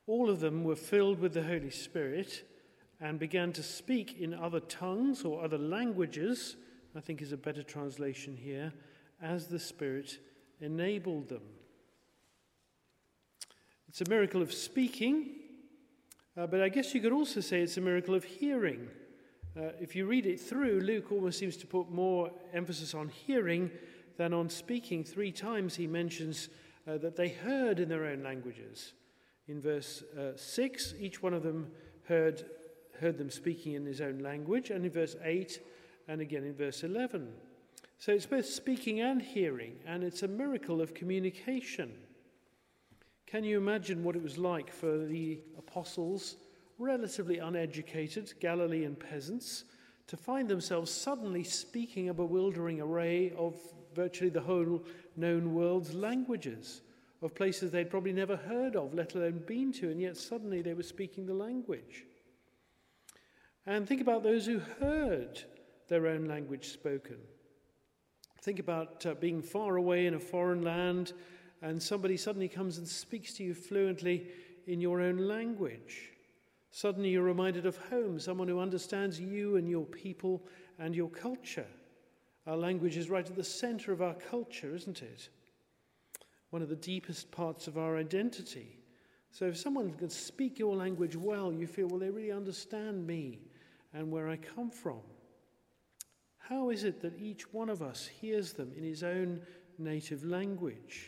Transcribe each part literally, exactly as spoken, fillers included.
All of them were filled with the Holy Spirit and began to speak in other tongues or other languages, I think is a better translation here, as the Spirit enabled them. It's a miracle of speaking, uh, but I guess you could also say it's a miracle of hearing. Uh, if you read it through, Luke almost seems to put more emphasis on hearing than on speaking. Three times he mentions uh, that they heard in their own languages. In verse uh, six, each one of them heard, heard them speaking in his own language, and in verse eight, and again in verse eleven. So it's both speaking and hearing, and it's a miracle of communication. Can you imagine what it was like for the apostles, relatively uneducated Galilean peasants, to find themselves suddenly speaking a bewildering array of virtually the whole known world's languages, of places they'd probably never heard of, let alone been to, and yet suddenly they were speaking the language. And think about those who heard their own language spoken. Think about uh, being far away in a foreign land, and somebody suddenly comes and speaks to you fluently in your own language. Suddenly you're reminded of home, someone who understands you and your people and your culture. Our language is right at the center of our culture, isn't it? One of the deepest parts of our identity. So if someone can speak your language well, you feel, well, they really understand me and where I come from. How is it that each one of us hears them in his own native language?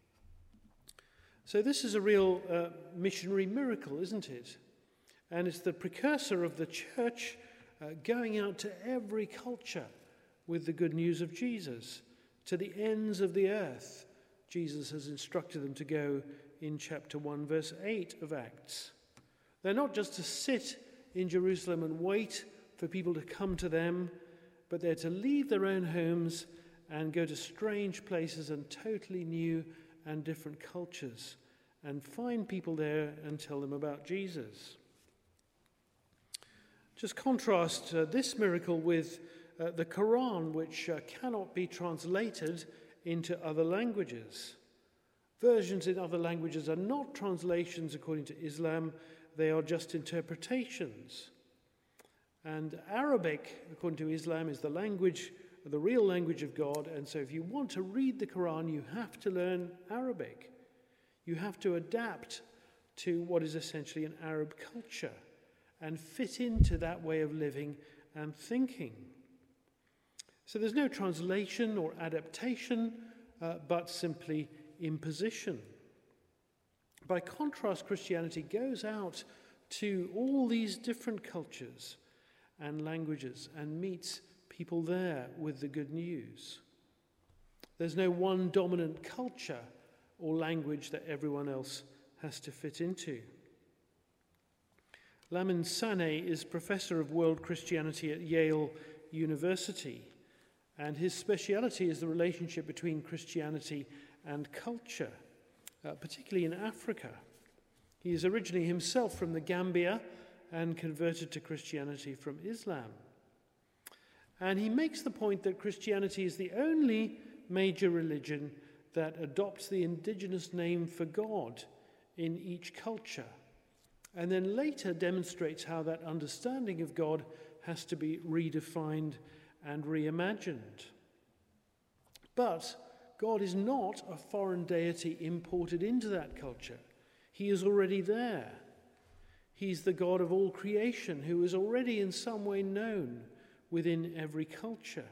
So this is a real uh, missionary miracle, isn't it? And it's the precursor of the church uh, going out to every culture with the good news of Jesus, to the ends of the earth. Jesus has instructed them to go in chapter one, verse eight of Acts. They're not just to sit in Jerusalem and wait for people to come to them, but they're to leave their own homes and go to strange places and totally new and different cultures and find people there and tell them about Jesus. Just contrast uh, this miracle with uh, the Quran, which uh, cannot be translated into other languages. Versions in other languages are not translations according to Islam, they are just interpretations. And Arabic, according to Islam, is the language, the real language of God, and so if you want to read the Quran, you have to learn Arabic. You have to adapt to what is essentially an Arab culture and fit into that way of living and thinking. So there's no translation or adaptation, uh, but simply imposition. By contrast, Christianity goes out to all these different cultures and languages and meets people there with the good news. There's no one dominant culture or language that everyone else has to fit into. Lamin Sanneh is professor of world Christianity at Yale University, and his speciality is the relationship between Christianity and culture, uh, particularly in Africa. He is originally himself from the Gambia and converted to Christianity from Islam. And he makes the point that Christianity is the only major religion that adopts the indigenous name for God in each culture, and then later demonstrates how that understanding of God has to be redefined and reimagined. But God is not a foreign deity imported into that culture. He is already there. He's the God of all creation who is already in some way known within every culture.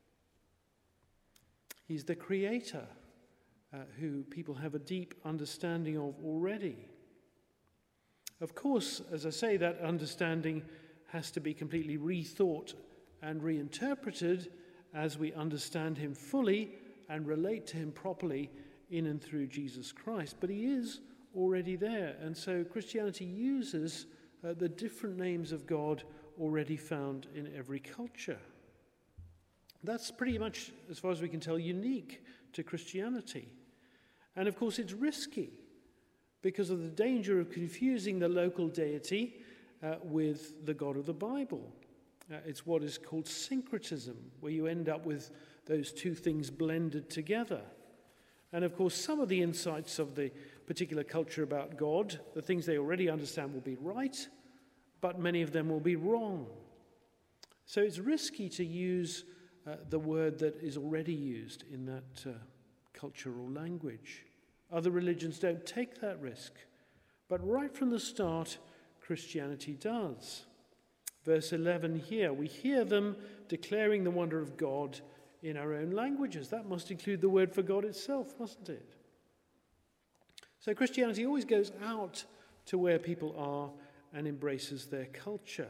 He's the creator uh, who people have a deep understanding of already. Of course, as I say, that understanding has to be completely rethought and reinterpreted as we understand him fully and relate to him properly in and through Jesus Christ. But he is already there, and so Christianity uses uh, the different names of God already found in every culture. That's pretty much, as far as we can tell, unique to Christianity. And of course it's risky because of the danger of confusing the local deity uh, with the God of the Bible. Uh, it's what is called syncretism, where you end up with those two things blended together. And of course some of the insights of the particular culture about God. The things they already understand will be right, but many of them will be wrong. So it's risky to use uh, the word that is already used in that uh, cultural language. Other religions don't take that risk, but right from the start, Christianity does. Verse eleven here, we hear them declaring the wonder of God in our own languages. That must include the word for God itself, mustn't it? So Christianity always goes out to where people are and embraces their culture.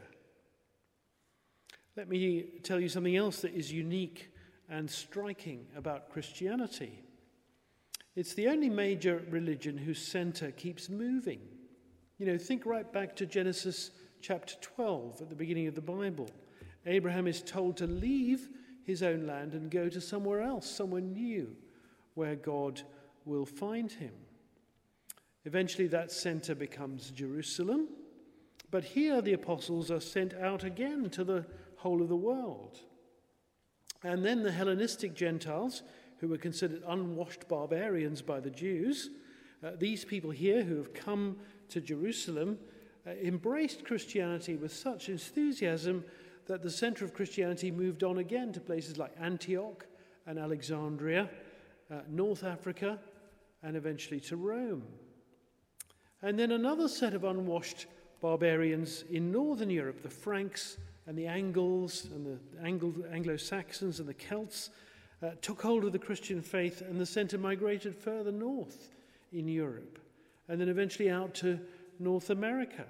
Let me tell you something else that is unique and striking about Christianity. It's the only major religion whose center keeps moving. You know, think right back to Genesis chapter twelve at the beginning of the Bible. Abraham is told to leave his own land and go to somewhere else, somewhere new, where God will find him. Eventually that center becomes Jerusalem, but here the apostles are sent out again to the whole of the world. And then the Hellenistic Gentiles, who were considered unwashed barbarians by the Jews, uh, these people here who have come to Jerusalem, uh, embraced Christianity with such enthusiasm that the center of Christianity moved on again to places like Antioch and Alexandria, uh, North Africa, and eventually to Rome. And then another set of unwashed barbarians in northern Europe, the Franks and the Angles and the Anglo-Saxons and the Celts, uh, took hold of the Christian faith, and the center migrated further north in Europe, and then eventually out to North America.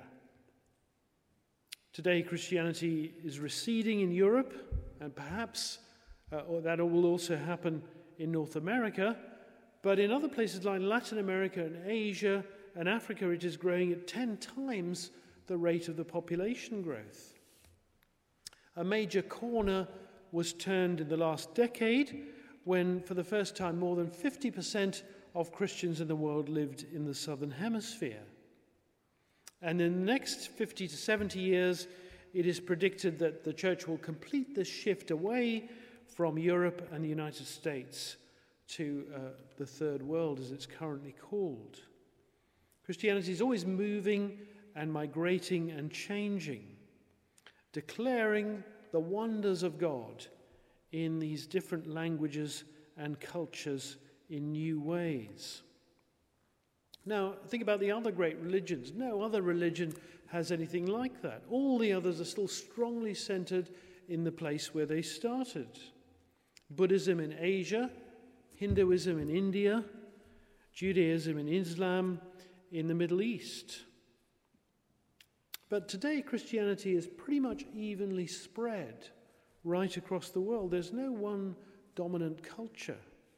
Today, Christianity is receding in Europe, and perhaps uh, or that will also happen in North America, but in other places like Latin America and Asia and Africa, it is growing at ten times the rate of the population growth. A major corner was turned in the last decade when, for the first time, more than fifty percent of Christians in the world lived in the southern hemisphere. And in the next fifty to seventy years, it is predicted that the church will complete this shift away from Europe and the United States to uh, the third world, as it's currently called. Christianity is always moving and migrating and changing, declaring the wonders of God in these different languages and cultures in new ways. Now, think about the other great religions. No other religion has anything like that. All the others are still strongly centered in the place where they started. Buddhism in Asia, Hinduism in India, Judaism and Islam in the Middle East. But today, Christianity is pretty much evenly spread right across the world. There's no one dominant culture.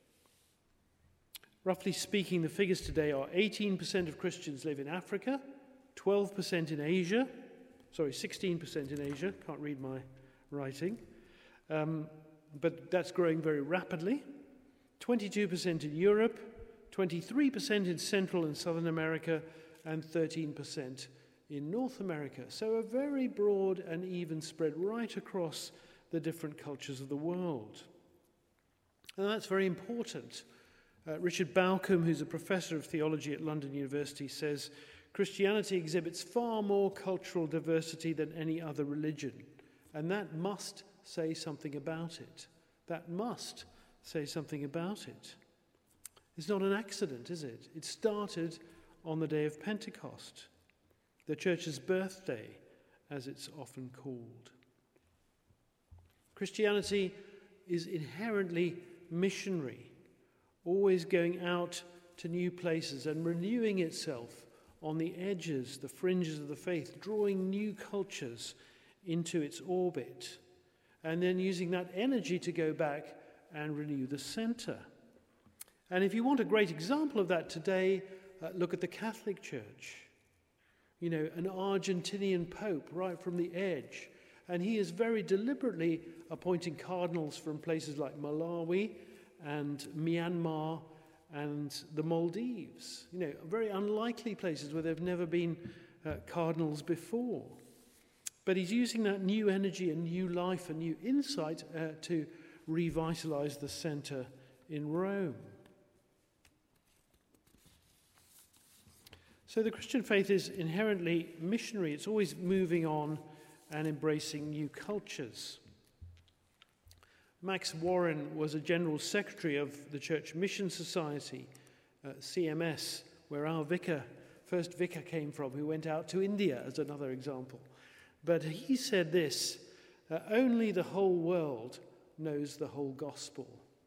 Roughly speaking, the figures today are eighteen percent of Christians live in Africa, twelve percent in Asia, sorry, sixteen percent in Asia, can't read my writing, um, but that's growing very rapidly, twenty-two percent in Europe, twenty-three percent in Central and Southern America, and thirteen percent in North America. So a very broad and even spread right across the different cultures of the world. And that's very important. Uh, Richard Bauckham, who's a professor of theology at London University, says Christianity exhibits far more cultural diversity than any other religion, and that must say something about it. That must say something about it. It's not an accident, is it? It started on the day of Pentecost, the church's birthday, as it's often called. Christianity is inherently missionary, always going out to new places and renewing itself on the edges, the fringes of the faith, drawing new cultures into its orbit, and then using that energy to go back and renew the center. And if you want a great example of that today, uh, look at the Catholic Church. You know, an Argentinian pope right from the edge, and he is very deliberately appointing cardinals from places like Malawi and Myanmar and the Maldives, you know, very unlikely places where there have never been uh, cardinals before. But he's using that new energy and new life and new insight uh, to revitalize the center in Rome. So the Christian faith is inherently missionary. It's always moving on and embracing new cultures. Max Warren was a general secretary of the Church Mission Society, uh, C M S, where our vicar, first vicar came from, who went out to India as another example. But he said this, uh, only the whole world knows the whole gospel.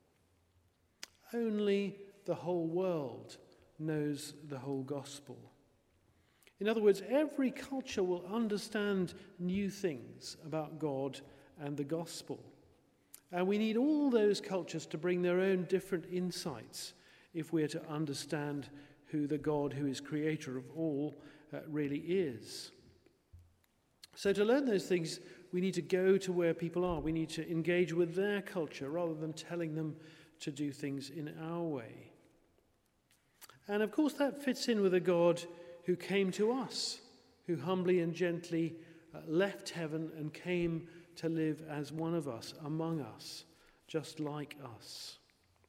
Only the whole world knows the whole gospel. In other words, every culture will understand new things about God and the gospel. And we need all those cultures to bring their own different insights if we're to understand who the God who is creator of all uh, really is. So to learn those things, we need to go to where people are. We need to engage with their culture rather than telling them to do things in our way. And of course that fits in with a God who came to us, who humbly and gently uh, left heaven and came to live as one of us, among us, just like us.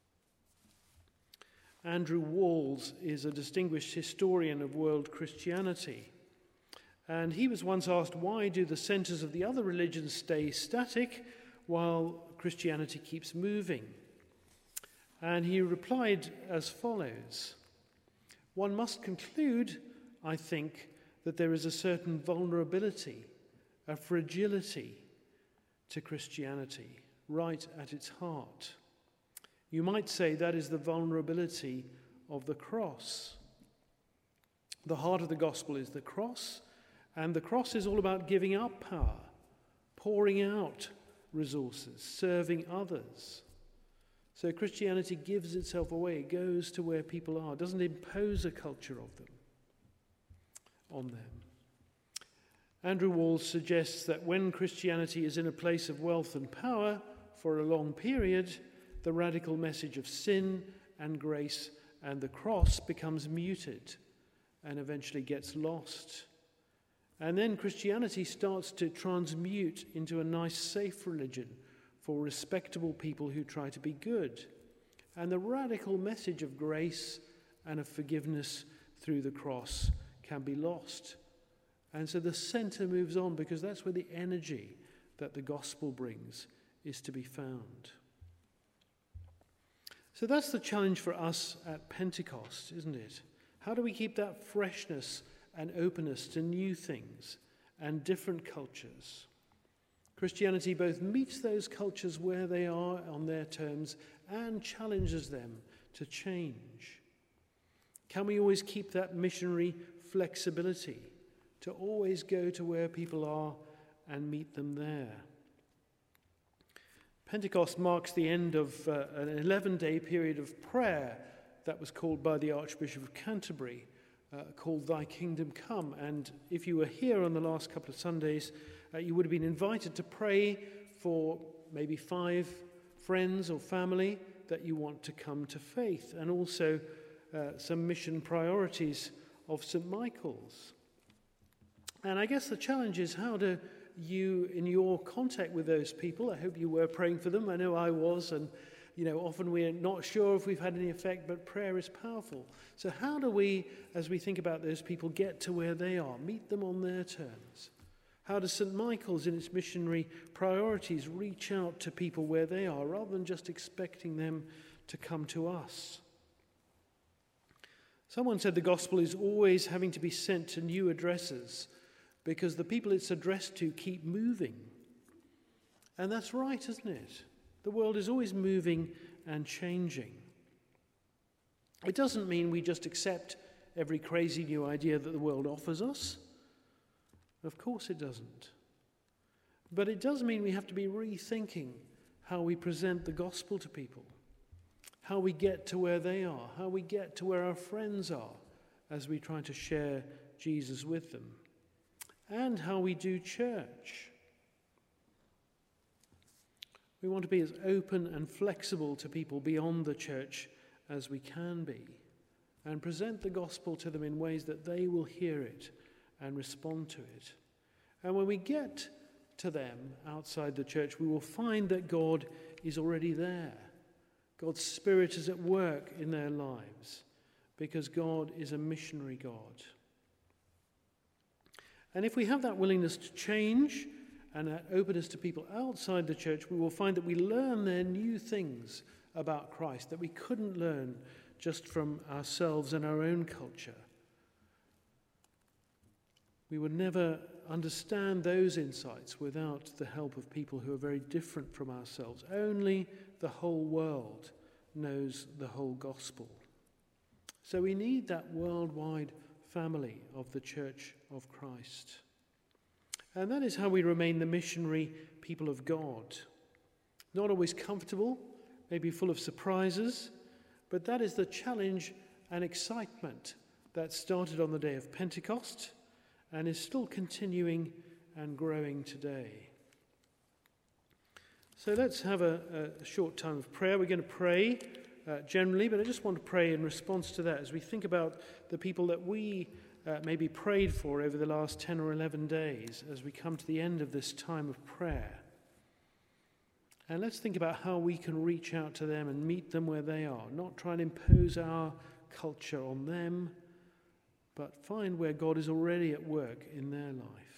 Andrew Walls is a distinguished historian of world Christianity. And he was once asked, why do the centers of the other religions stay static while Christianity keeps moving? And he replied as follows, one must conclude, I think, that there is a certain vulnerability, a fragility to Christianity, right at its heart. You might say that is the vulnerability of the cross. The heart of the gospel is the cross, and the cross is all about giving up power, pouring out resources, serving others. So Christianity gives itself away, it goes to where people are, doesn't impose a culture of them, on them. Andrew Walls suggests that when Christianity is in a place of wealth and power for a long period, the radical message of sin and grace and the cross becomes muted and eventually gets lost. And then Christianity starts to transmute into a nice, safe religion for respectable people who try to be good. And the radical message of grace and of forgiveness through the cross can be lost. And so the center moves on because that's where the energy that the gospel brings is to be found. So that's the challenge for us at Pentecost, isn't it? How do we keep that freshness and openness to new things and different cultures? Christianity both meets those cultures where they are on their terms and challenges them to change. Can we always keep that missionary flexibility to always go to where people are and meet them there? Pentecost marks the end of uh, an eleven-day period of prayer that was called by the Archbishop of Canterbury, uh, called Thy Kingdom Come. And if you were here on the last couple of Sundays, uh, you would have been invited to pray for maybe five friends or family that you want to come to faith, and also uh, some mission priorities of Saint Michael's. And I guess the challenge is, how do you, in your contact with those people, I hope you were praying for them, I know I was, and you know, often we're not sure if we've had any effect, but prayer is powerful. So how do we, as we think about those people, get to where they are, meet them on their terms? How does Saint Michael's in its missionary priorities reach out to people where they are, rather than just expecting them to come to us? Someone said the gospel is always having to be sent to new addresses because the people it's addressed to keep moving. And that's right, isn't it? The world is always moving and changing. It doesn't mean we just accept every crazy new idea that the world offers us. Of course it doesn't. But it does mean we have to be rethinking how we present the gospel to people, how we get to where they are, how we get to where our friends are as we try to share Jesus with them, and how we do church. We want to be as open and flexible to people beyond the church as we can be, and present the gospel to them in ways that they will hear it and respond to it. And when we get to them outside the church, we will find that God is already there. God's Spirit is at work in their lives because God is a missionary God. And if we have that willingness to change and that openness to people outside the church, we will find that we learn there new things about Christ that we couldn't learn just from ourselves and our own culture. We would never understand those insights without the help of people who are very different from ourselves. Only the whole world knows the whole gospel. So we need that worldwide family of the Church of Christ. And that is how we remain the missionary people of God. Not always comfortable, maybe full of surprises, but that is the challenge and excitement that started on the day of Pentecost and is still continuing and growing today. So let's have a, a short time of prayer. We're going to pray uh, generally, but I just want to pray in response to that as we think about the people that we uh, maybe prayed for over the last ten or eleven days as we come to the end of this time of prayer. And let's think about how we can reach out to them and meet them where they are, not try and impose our culture on them, but find where God is already at work in their life.